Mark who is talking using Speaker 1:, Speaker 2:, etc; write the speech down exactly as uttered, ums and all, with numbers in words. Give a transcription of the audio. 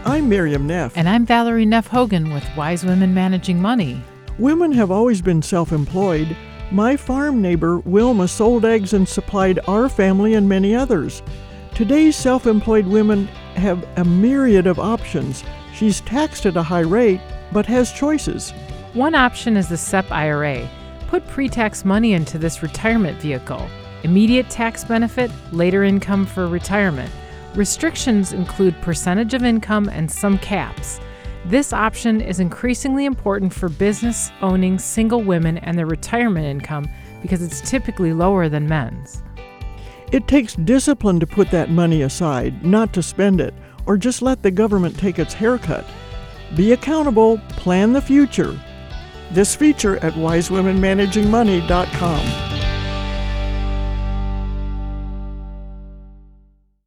Speaker 1: I'm Miriam Neff.
Speaker 2: And I'm Valerie Neff Hogan with Wise Women Managing Money.
Speaker 1: Women have always been self-employed. My farm neighbor, Wilma, sold eggs and supplied our family and many others. Today's self-employed women have a myriad of options. She's taxed at a high rate, but has choices.
Speaker 2: One option is the S E P I R A. Put pre-tax money into this retirement vehicle. Immediate tax benefit, later income for retirement. Restrictions include percentage of income and some caps. This option is increasingly important for business-owning single women and their retirement income because it's typically lower than men's.
Speaker 1: It takes discipline to put that money aside, not to spend it, or just let the government take its haircut. Be accountable, plan the future. This feature at wise women managing money dot com.